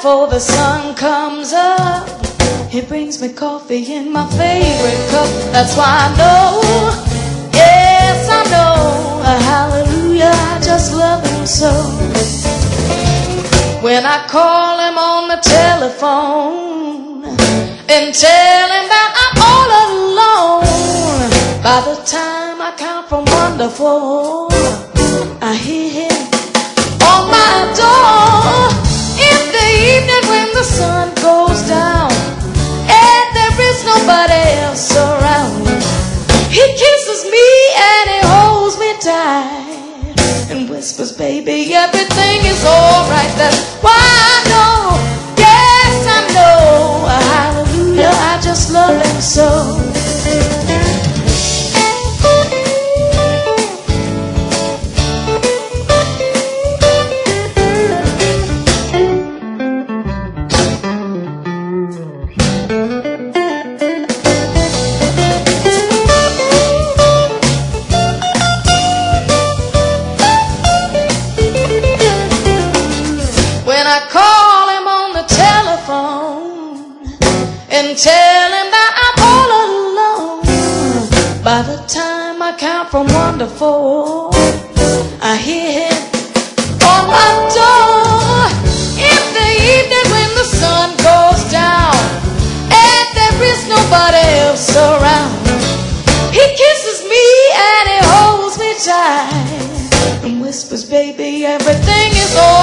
before the sun comes up. He brings me coffee in my favorite cup. That's why I know, yes I know, hallelujah, I just love him so. When I call him on the telephone and tell him that I'm all alone, by the time I count from 1 to 4, I hear him on my door. In the evening when the sun goes down and there is nobody else around, he kisses me and he holds me tight and whispers, baby, everything is alright. That's why I know, yes I know, hallelujah, I just love him so. And tell him that I'm all alone, by the time I count from 1 to 4, I hear him on my door. In the evening when the sun goes down and there is nobody else around, he kisses me and he holds me tight and whispers, baby, everything is all